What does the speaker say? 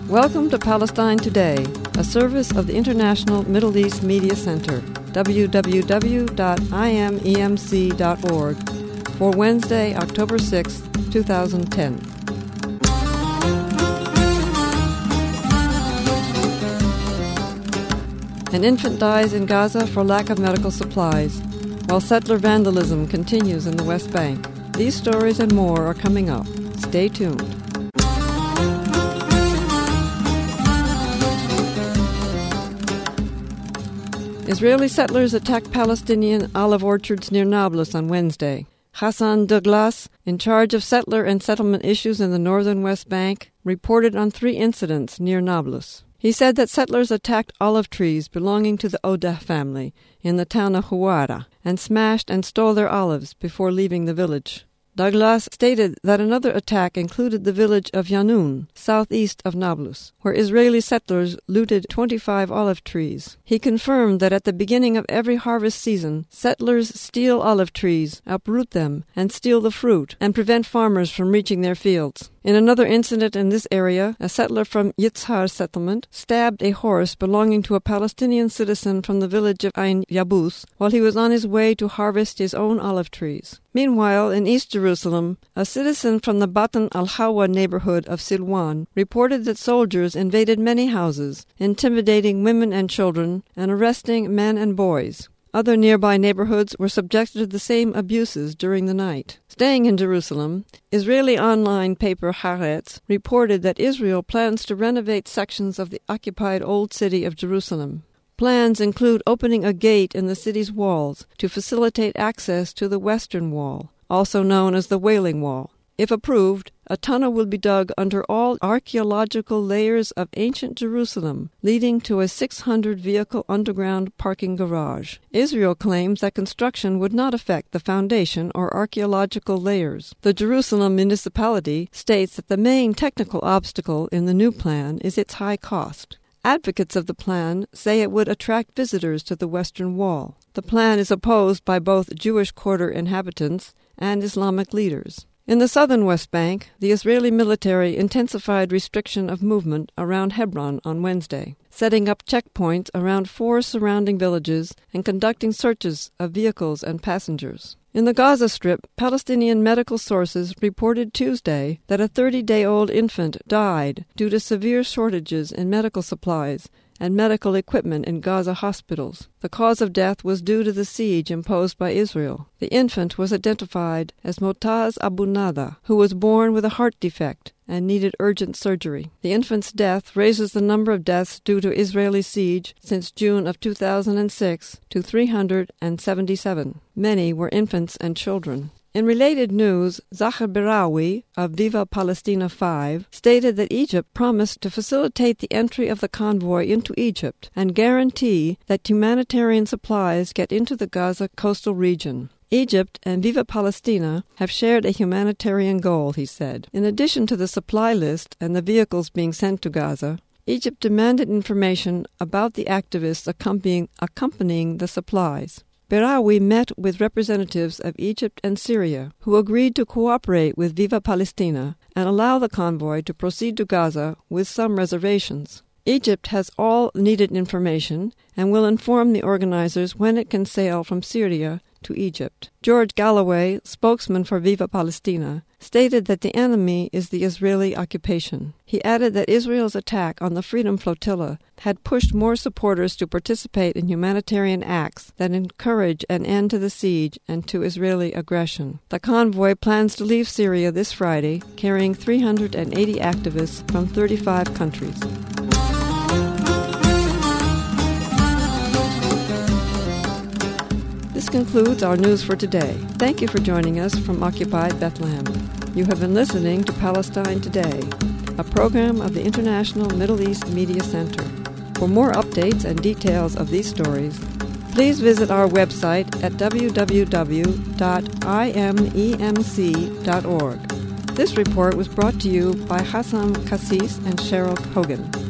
Welcome to Palestine Today, a service of the International Middle East Media Center, www.imemc.org, for Wednesday, October 6, 2010. An infant dies in Gaza for lack of medical supplies, while settler vandalism continues in the West Bank. These stories and more are coming up. Stay tuned. Israeli settlers attacked Palestinian olive orchards near Nablus on Wednesday. Hassan Douglas, in charge of settler and settlement issues in the northern West Bank, reported on 3 incidents near Nablus. He said that settlers attacked olive trees belonging to the Odah family in the town of Huwara and smashed and stole their olives before leaving the village. Douglas stated that another attack included the village of Yanun, southeast of Nablus, where Israeli settlers looted 25 olive trees. He confirmed that at the beginning of every harvest season, settlers steal olive trees, uproot them, and steal the fruit, and prevent farmers from reaching their fields. In another incident in this area, a settler from Yitzhar settlement stabbed a horse belonging to a Palestinian citizen from the village of Ain Yabus while he was on his way to harvest his own olive trees. Meanwhile, in East Jerusalem, a citizen from the Batan al-Hawa neighborhood of Silwan reported that soldiers invaded many houses, intimidating women and children and arresting men and boys. Other nearby neighborhoods were subjected to the same abuses during the night. Staying in Jerusalem, Israeli online paper Haaretz reported that Israel plans to renovate sections of the occupied Old City of Jerusalem. Plans include opening a gate in the city's walls to facilitate access to the Western Wall, also known as the Wailing Wall. If approved, a tunnel will be dug under all archaeological layers of ancient Jerusalem, leading to a 600-vehicle underground parking garage. Israel claims that construction would not affect the foundation or archaeological layers. The Jerusalem municipality states that the main technical obstacle in the new plan is its high cost. Advocates of the plan say it would attract visitors to the Western Wall. The plan is opposed by both Jewish quarter inhabitants and Islamic leaders. In the southern West Bank, the Israeli military intensified restriction of movement around Hebron on Wednesday, setting up checkpoints around 4 surrounding villages and conducting searches of vehicles and passengers. In the Gaza Strip, Palestinian medical sources reported Tuesday that a 30-day-old infant died due to severe shortages in medical supplies and medical equipment in Gaza hospitals. The cause of death was due to the siege imposed by Israel. The infant was identified as Motaz Abu Nada, who was born with a heart defect and needed urgent surgery. The infant's death raises the number of deaths due to Israeli siege since June of 2006 to 377. Many were infants and children. In related news, Zahar Birawi of Viva Palestina 5 stated that Egypt promised to facilitate the entry of the convoy into Egypt and guarantee that humanitarian supplies get into the Gaza coastal region. Egypt and Viva Palestina have shared a humanitarian goal, he said. In addition to the supply list and the vehicles being sent to Gaza, Egypt demanded information about the activists accompanying the supplies. Berawi met with representatives of Egypt and Syria, who agreed to cooperate with Viva Palestina and allow the convoy to proceed to Gaza with some reservations. Egypt has all needed information and will inform the organizers when it can sail from Syria to Egypt. George Galloway, spokesman for Viva Palestina, stated that the enemy is the Israeli occupation. He added that Israel's attack on the Freedom Flotilla had pushed more supporters to participate in humanitarian acts that encourage an end to the siege and to Israeli aggression. The convoy plans to leave Syria this Friday, carrying 380 activists from 35 countries. This concludes our news for today. Thank you for joining us from occupied Bethlehem. You have been listening to Palestine Today, a program of the International Middle East Media Center. For more updates and details of these stories, please visit our website at www.imemc.org. This report was brought to you by Hassan Kassis and Cheryl Hogan.